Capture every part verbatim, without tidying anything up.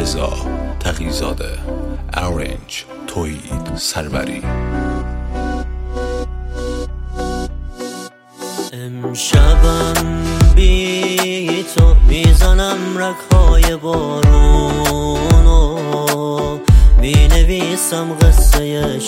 رضا تقی‌زاده، ارنج توحید سروری. امشبم بی تو میزنم رگ‌های بارونو، مینویسم قصه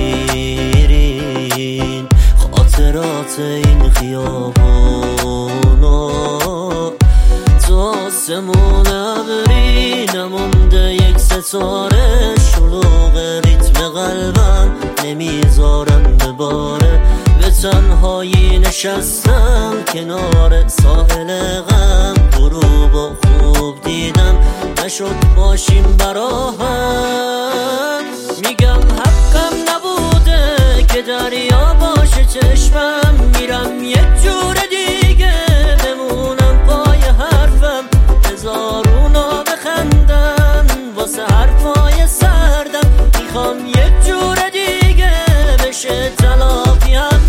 شیرین خاطرات این خیابونو. تو آسمون ابری نمونده یک ستاره، شلوغ ریتم قلبم نمیذارم بباره. به تنهایی نشستم کنار ساحل غم، غروب و خوب دیدم نشد باشیم برا هم. میگم حقم نبوده که دریا باشه چشمم، میرم یک جور دیگه بمونم پای حرفم. هزارونا بخندن واسه حرفای سردم، میخوام یک جور دیگه بشه تلافی حقم.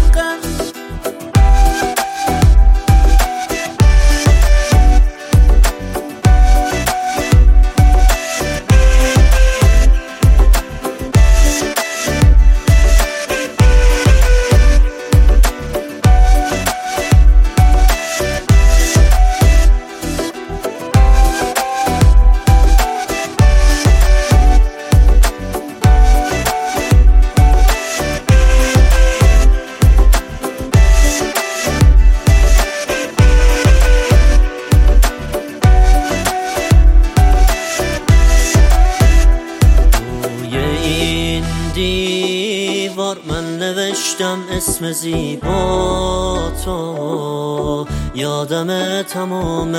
دیوار من نوشتم اسم زیبا تو، یادم تمام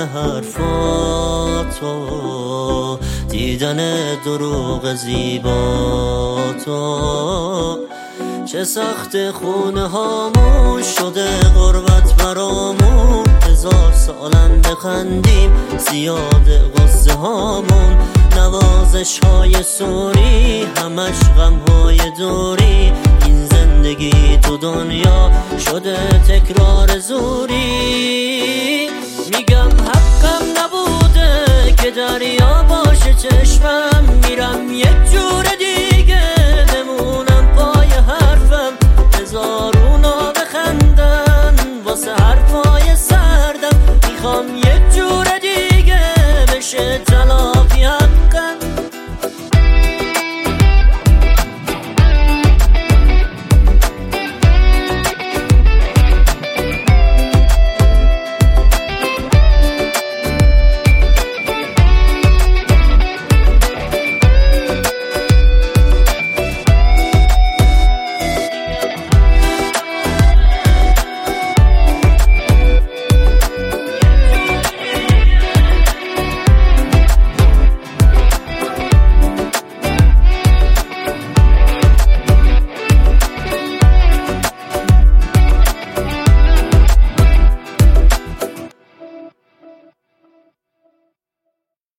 حرفاتو، دیدن دروغ زیبا تو. چه سخت خونه هامون شده غربت برامون، هزار سالم بخندیم زیاد غصه هامون. نوازش های سوری همش غم های دوری، این زندگی تو دنیا شده تکرار زوری. میگم حقم نبوده که دریا باشه چشمم، میرم یک